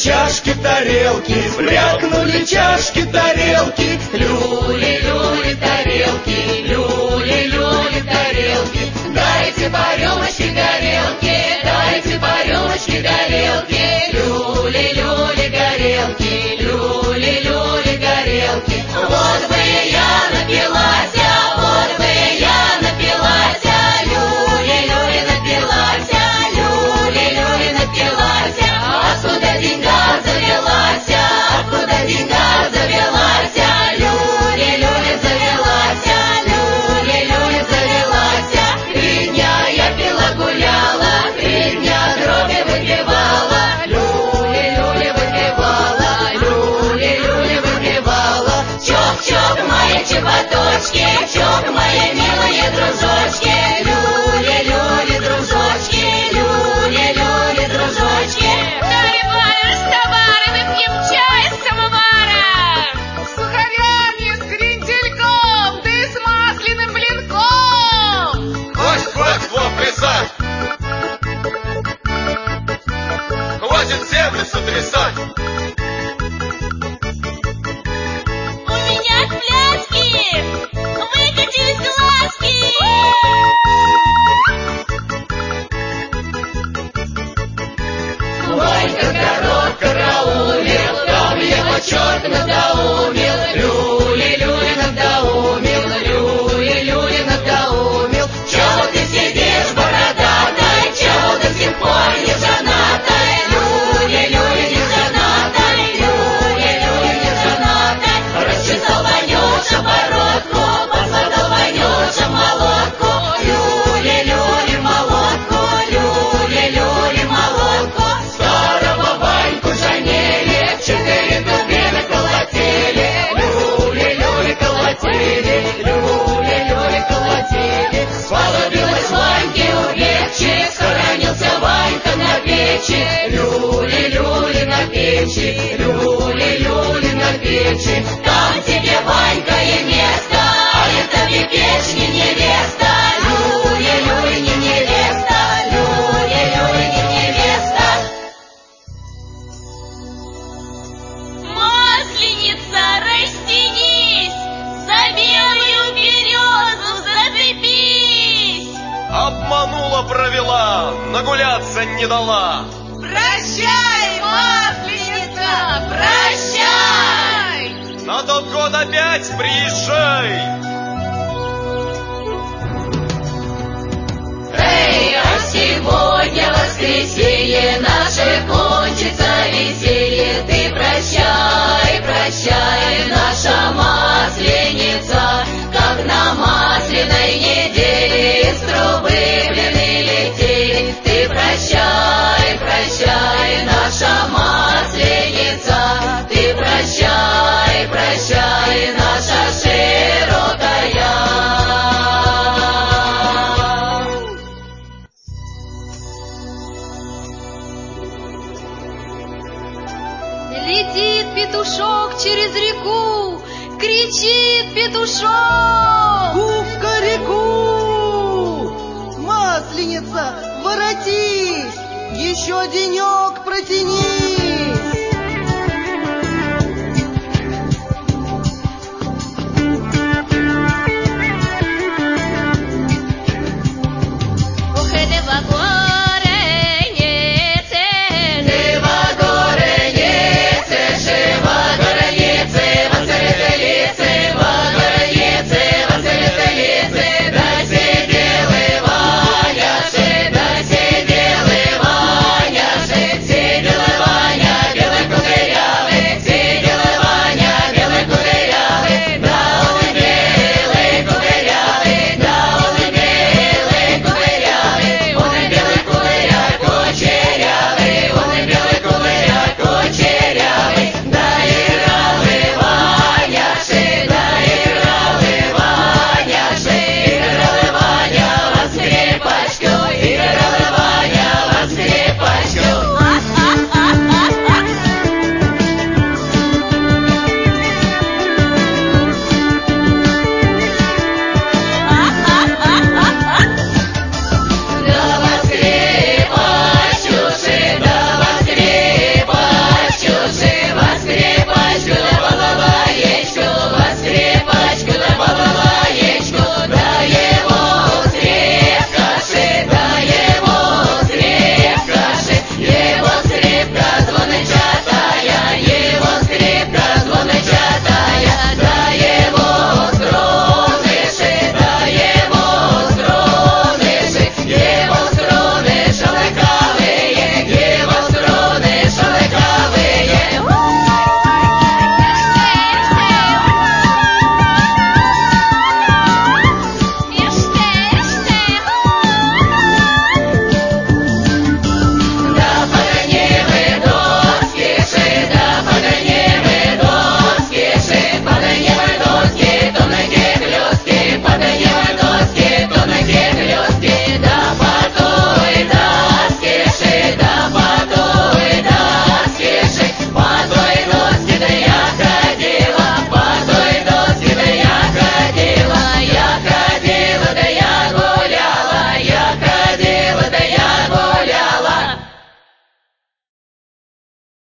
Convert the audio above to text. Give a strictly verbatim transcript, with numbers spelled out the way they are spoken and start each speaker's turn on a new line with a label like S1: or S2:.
S1: чашки, тарелки, брякнули чашки, тарелки. Люли-люли тарелки, люли-люли тарелки. Дайте по рюмочке горелки, дайте по рюмочке горелки. Люли-люли горелки, люли-люли горелки. Вот бы я напилась, вот бы я напилась, люли-люли напилась, люли-люли напилась. Откуда деньга завелась, откуда деньга завелась, люли-люли завелась, люли-люли завелась. Три дня я пила, гуляла, три дня дроби выпивала, люли-люли выпивала, люли-люли выпивала. Чок-чок, мои чеботочки, чок, мои милые дружочки, люли-люли дружочки, люли-люли дружочки.
S2: Дай барыш с товаром и пьем чай с самоваром, с сухарями, с крендельком, да и с масляным блинком.
S3: Хватит, хватит, Вов, плясать! Хватит землю сотрясать!
S2: У меня с пляски выкатились глазки.
S1: Ванька горох караулил, там его черт надоумил, люли-люли надоумил, люли-люли надоумил. Чего ты сидишь, бородатой, чего до сих пор не женатой, люли-люли не женатой, люли-люли не женатой. Расчесал Ванюша бородку, посадил Ванюша молодку, люли-люли молодку, люли-люли молодку. Старого Ваньку жанели, четыре дубины колотили, люли-люли колотили, люли-люли колотили. Сподобилась Ваньке у печи, схоронился Ванька на печи, люли-люли на печи, люли-люли на печи. Там тебе, Ванька, и место, а это в печне невеста, люли-люли не невеста, люли-люли не невеста.
S2: Масленица, растянись, за белую березу зацепись.
S3: Обманула, провела, нагуляться не дала.
S2: Прощай, масленица, прощай.
S3: На тот год опять приезжай.
S1: Эй, а сегодня воскресенье, наше кончится веселье. Ты прощай, прощай, наша масленица, как на масляной неделе из трубы блины летели. Ты прощай, прощай, наша масленица, ты прощай, прощай, наша широкая.
S2: Летит петушок через реку, кричит петушок.
S4: Кукареку! Масленица, воротись! Еще денек протяни!